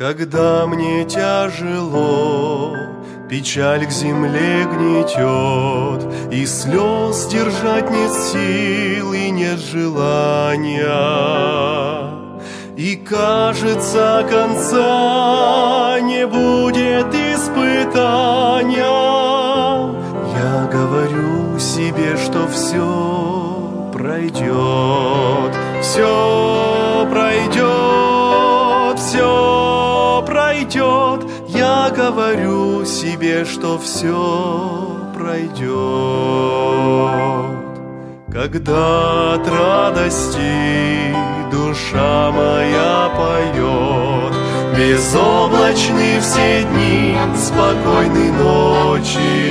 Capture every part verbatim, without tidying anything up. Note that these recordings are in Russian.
Когда мне тяжело, печаль к земле гнетет, и слез держать нет сил и нет желания, и кажется, конца не будет испытания, я говорю себе, что все пройдет, все пройдет, все пройдет. Я говорю себе, что все пройдет. Когда от радости душа моя поет, безоблачны все дни спокойной ночи,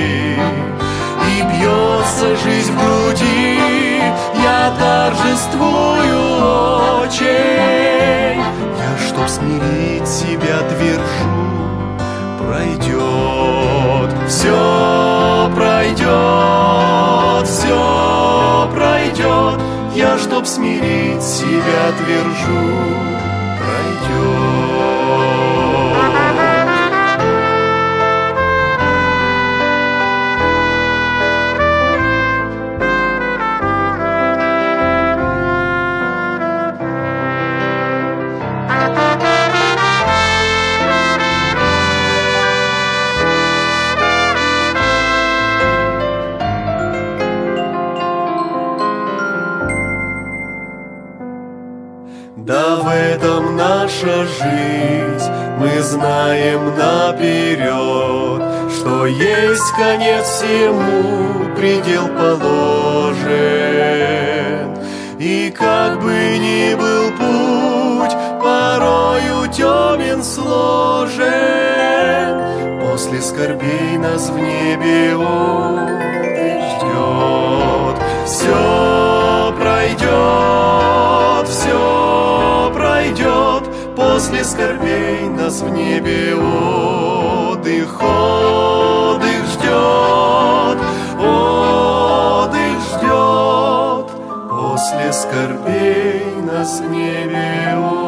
и бьется жизнь в груди, я торжествую очень. Я, чтоб смирить себя, твержу, пройдет, все пройдет, все пройдет. Я, чтоб смирить себя, твержу, пройдет. Да в этом наша жизнь, мы знаем наперед, что есть конец всему, предел положен. И как бы ни был путь, порою темен, сложен, после скорбей нас в небе отдых ждет. Все пройдет, все пройдет, после скорбей нас в небе отдых, отдых ждет, отдых ждет, после скорбей нас в небе отдых.